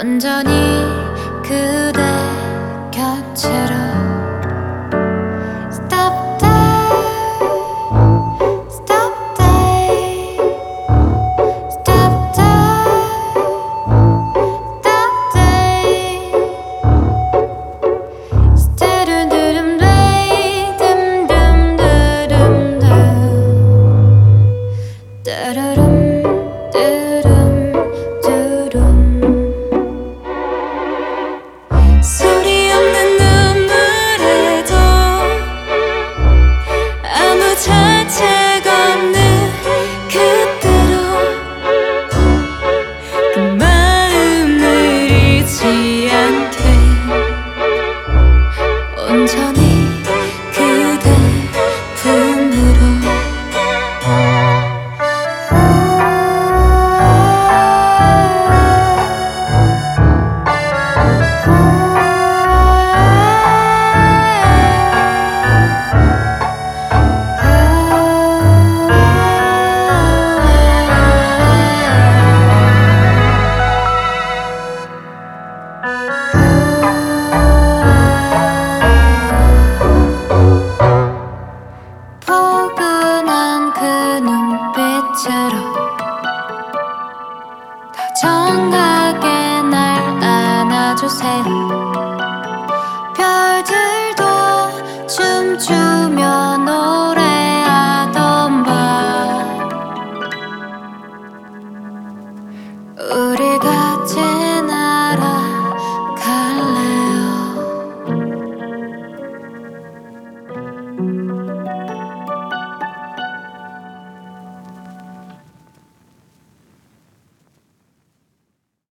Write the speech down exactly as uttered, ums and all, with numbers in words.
온전히 그대 곁으로 Stop there, stop there, stop there, stop there. 스타르르름 돼, 듬듬드름드. 따라름, 뜨름, 두름. 소리 없는 눈물에도 아무 자책 없는 그대로 그 마음을 잃지 않게 온전히 그대 품으로. 포근한 그 눈빛으로 다정하게 날 안아주세요. 별들도 춤추